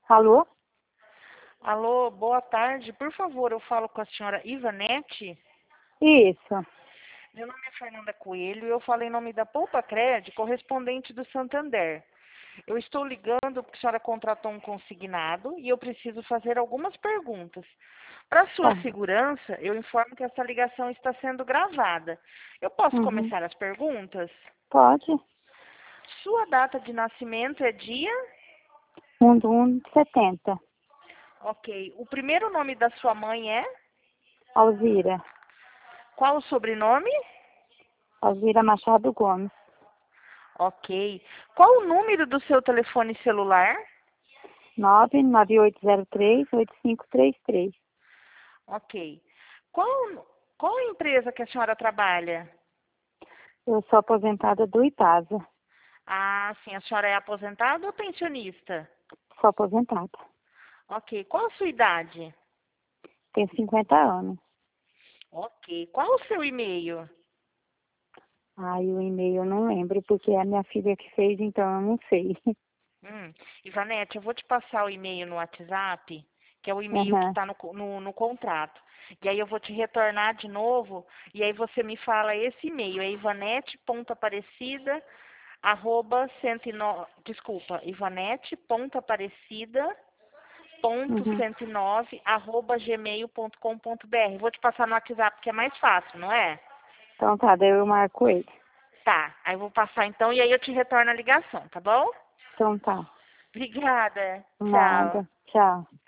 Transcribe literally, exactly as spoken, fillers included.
Alô? Alô, boa tarde. Por favor, eu falo com a senhora Ivanete. Isso. Meu nome é Fernanda Coelho e eu falo em nome da Poupa Cred, correspondente do Santander. Eu estou ligando porque a senhora contratou um consignado e eu preciso fazer algumas perguntas. Para sua Tá. segurança, eu informo que essa ligação está sendo gravada. Eu posso Uhum. começar as perguntas? Pode. Sua data de nascimento é dia? um do um de setenta. Ok. O primeiro nome da sua mãe é? Alzira. Qual o sobrenome? Alzira Machado Gomes. Ok. Qual o número do seu telefone celular? nove nove oito zero três oito cinco três três. Ok. Qual, qual a empresa que a senhora trabalha? Eu sou aposentada do Ipasa. Ah, sim. A senhora é aposentada ou pensionista? Sou aposentada. Ok. Qual a sua idade? Tenho cinquenta anos. Ok. Qual o seu e-mail? Ai, o e-mail eu não lembro, porque é a minha filha que fez, então eu não sei. Hum. Ivanete, eu vou te passar o e-mail no WhatsApp, que é o e-mail que Aham. está no, co- no, no contrato. E aí eu vou te retornar de novo, e aí você me fala esse e-mail, é ivanete.aparecida, arroba cento e nove, desculpa, ivanete.aparecida, ponto Uhum. cento e nove, arroba gmail ponto com ponto br. Vou te passar no WhatsApp, que é mais fácil, não é? Então tá, daí eu marco ele. Tá, aí eu vou passar então, e aí eu te retorno a ligação, tá bom? Então tá. Obrigada, tchau. Nada. Tchau.